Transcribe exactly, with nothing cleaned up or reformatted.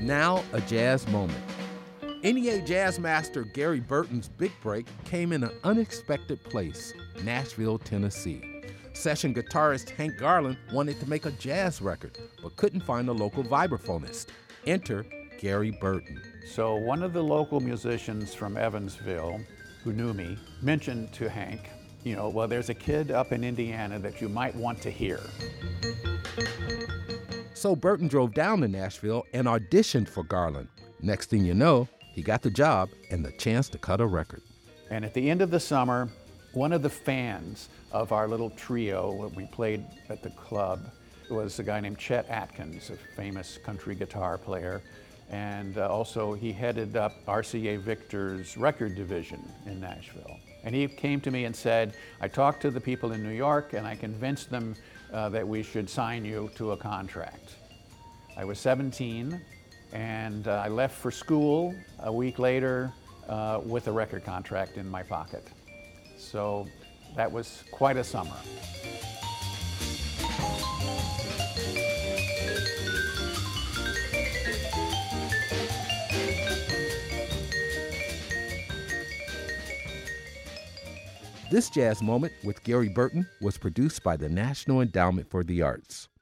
Now, a jazz moment. N E A jazz master Gary Burton's big break came in an unexpected place, Nashville, Tennessee. Session guitarist Hank Garland wanted to make a jazz record, but couldn't find a local vibraphonist. Enter Gary Burton. So one of the local musicians from Evansville who knew me mentioned to Hank, you know, well, there's a kid up in Indiana that you might want to hear. So Burton drove down to Nashville and auditioned for Garland. Next thing you know, he got the job and the chance to cut a record. And at the end of the summer, one of the fans of our little trio when we played at the club was a guy named Chet Atkins, a famous country guitar player. And uh, also he headed up R C A Victor's record division in Nashville. And he came to me and said, I talked to the people in New York and I convinced them uh, that we should sign you to a contract. I was seventeen and uh, I left for school a week later uh, with a record contract in my pocket. So that was quite a summer. This jazz moment with Gary Burton was produced by the National Endowment for the Arts.